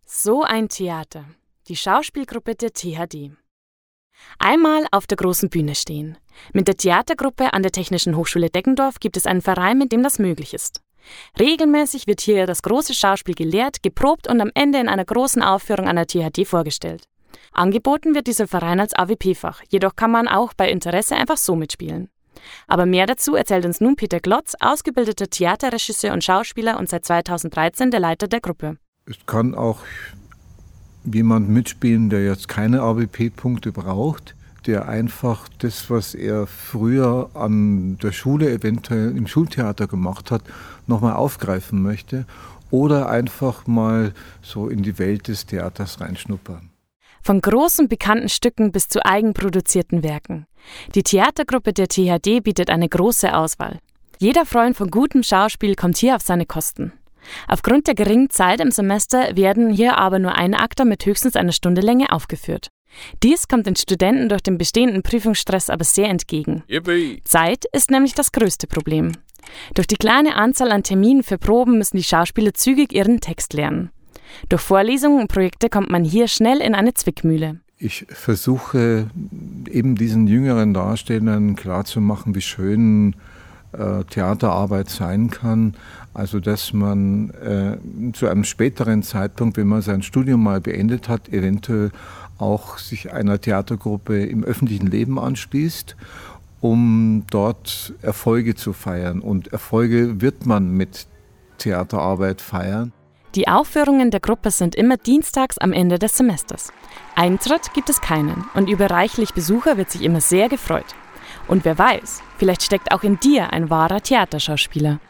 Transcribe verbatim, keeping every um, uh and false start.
So ein Theater. Die Schauspielgruppe der T H D. Einmal auf der großen Bühne stehen. Mit der Theatergruppe an der Technischen Hochschule Deggendorf gibt es einen Verein, mit dem das möglich ist. Regelmäßig wird hier das große Schauspiel gelehrt, geprobt und am Ende in einer großen Aufführung an der T H D vorgestellt. Angeboten wird dieser Verein als A W P-Fach, jedoch kann man auch bei Interesse einfach so mitspielen. Aber mehr dazu erzählt uns nun Peter Glotz, ausgebildeter Theaterregisseur und Schauspieler und seit zweitausenddreizehn der Leiter der Gruppe. Es kann auch jemand mitspielen, der jetzt keine A W P-Punkte braucht, der einfach das, was er früher an der Schule eventuell im Schultheater gemacht hat, nochmal aufgreifen möchte oder einfach mal so in die Welt des Theaters reinschnuppern. Von großen bekannten Stücken bis zu eigenproduzierten Werken. Die Theatergruppe der T H D bietet eine große Auswahl. Jeder Freund von gutem Schauspiel kommt hier auf seine Kosten. Aufgrund der geringen Zeit im Semester werden hier aber nur Einakter mit höchstens einer Stunde Länge aufgeführt. Dies kommt den Studenten durch den bestehenden Prüfungsstress aber sehr entgegen. Yippie. Zeit ist nämlich das größte Problem. Durch die kleine Anzahl an Terminen für Proben müssen die Schauspieler zügig ihren Text lernen. Durch Vorlesungen und Projekte kommt man hier schnell in eine Zwickmühle. Ich versuche eben diesen jüngeren Darstellern klarzumachen, wie schön äh, Theaterarbeit sein kann. Also dass man äh, zu einem späteren Zeitpunkt, wenn man sein Studium mal beendet hat, eventuell auch sich einer Theatergruppe im öffentlichen Leben anschließt, um dort Erfolge zu feiern. Und Erfolge wird man mit Theaterarbeit feiern. Die Aufführungen der Gruppe sind immer dienstags am Ende des Semesters. Eintritt gibt es keinen und über reichlich Besucher wird sich immer sehr gefreut. Und wer weiß, vielleicht steckt auch in dir ein wahrer Theaterschauspieler.